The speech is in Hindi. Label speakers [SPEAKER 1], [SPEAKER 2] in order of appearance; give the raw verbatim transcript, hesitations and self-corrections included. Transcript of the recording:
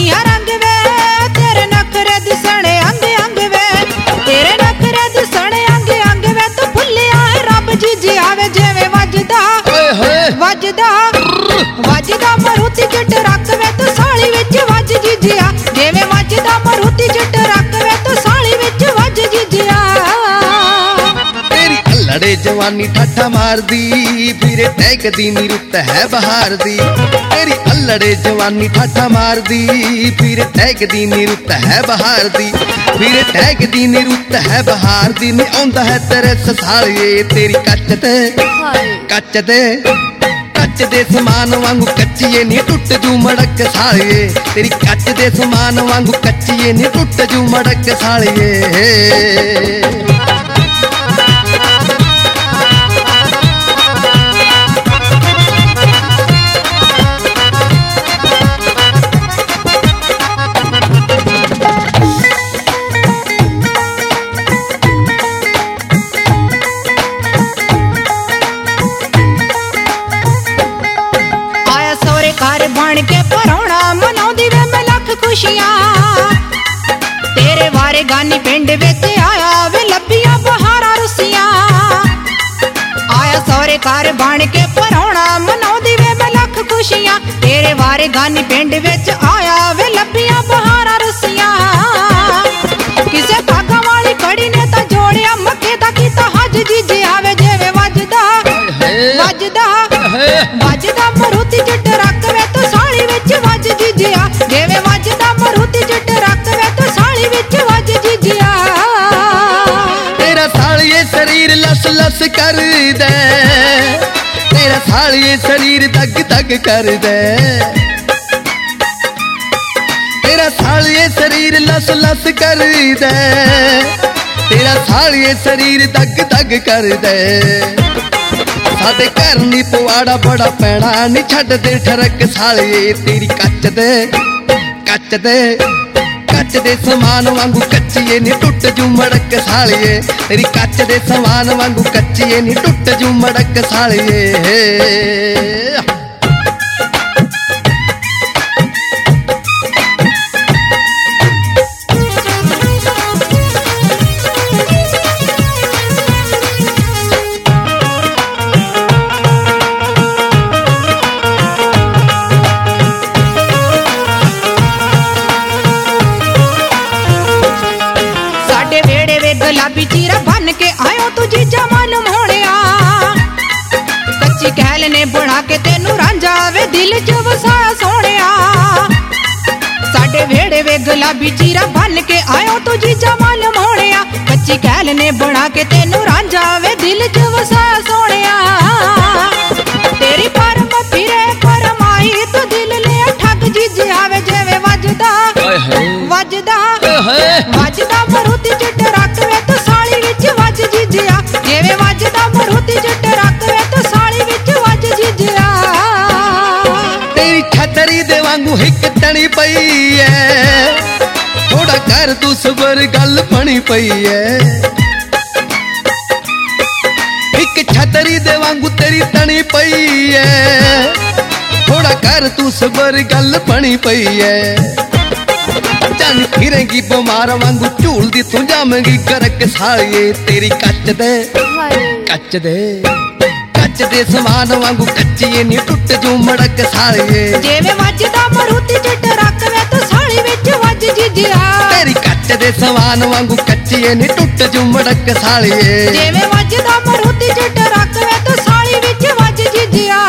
[SPEAKER 1] है रंग वे तेरे नखरे दिसणे अंग अंग वे तेरे नखरे दिसणे अंग अंग वे तू भुलिया है रब जी जी आवे जेवे वजदा वजदा वजदा मरूती जट रख वे तू साली विच वज जी जिया जेवे वजदा मरूती जट रख वे तू साली विच वज जी जिया
[SPEAKER 2] तेरी अल्लड़े जवानी ठाठा मार दी फिर टैक दी नी रुत है बहार दी तेरी अल्लड़े जवानी ठाठा मार दी फिर टैक दी नी रुत है बहार दी फिर टैक दी नी रुत है बहार दी नी आउंदा है तेरे ससालिए तेरी कच्च ते कच्च ते कच्च दे समान वांगू कच्चिए नी टुट जू मड़क सालिए तेरी कच्च दे समान वांगू कच्चिए नी टुट जू मड़क सालिए
[SPEAKER 1] बन के परौना मनाउंदी वे मैं लख खुशियां तेरे वारे गानी पिंड विच आया वे लब्बियां बहारा रुसियां आया सौरे घर बन के परौना मनाउंदी वे मैं लख खुशियां तेरे वारे गानी पिंड विच आया वे लब्बियां बहारा रुसियां किसे भागा वाली कड़ी ने ता जोड़िया मक्के दा कीता हज जी जी आवे जेवे वजदा वजदा वजदा मरूती जट रख वे तू साली विच वज जी जिया जेवे वजदा मरूती जट रख वे तू साली विच वज जी जिया
[SPEAKER 2] तेरा सालिए शरीर लस लस कर दे तेरा सालिए शरीर दग दग कर दे तेरा सालिए शरीर लस लस कर दे तेरा सालिए शरीर दग दग कर दे साडे घर नी पवाड़ा बड़ा पैना नी छड्ड दे ठरक सालिए तेरी कच्च दे कच्च दे कच्च दे समान वांगू कच्चिए नी टुट जू मड़क सालिए तेरी कच्च दे समान वांगू कच्चिए नी टुट जू मड़क सालिए
[SPEAKER 1] गुलाबी चीरा बन के आयो तू जीजा मालूम होनिया कच्ची कहल ने बना के तेनू रांझा वे दिल च वसाया सोनिया साडे वेड़े वे गुलाबी चीरा बन के आयो तू जीजा मालूम होनिया कच्ची कहल ने बना के तेनू रांझा वे दिल च वसाया सोनिया तेरी पर मैं फिरे फरमाई तू दिल ले ठग जीजे आवे जेवे वजदा वजदा वजदा मरूती जट रख वे तू साली विच वज जी जिया जेवे वजदा मरूती जट रख वे तू साली विच वज जी जिया
[SPEAKER 2] तेरी छतरी दे वांगू हिक तणी पई है थोड़ा कर तू सबर गल बनी पई है हिक छतरी दे वांगू तेरी तणी पई है थोड़ा कर तू सबर गल बनी पई है चल फिरेगी बीमार वांगू झूल दी तू जामेगी गरक सालिए तेरी कच्च दे कच्च दे कच्च दे समान वांगू कच्चिए नी टुट जू मड़क सालिए
[SPEAKER 1] जेवे वजदा मरूती जट रख वे तू साली विच वज जी जिया
[SPEAKER 2] तेरी कच्च दे समान वांगू कच्चिए नी टुट जू मड़क सालिए
[SPEAKER 1] जेवे वजदा मरूती जट रख वे तू साली विच वज जी जिया।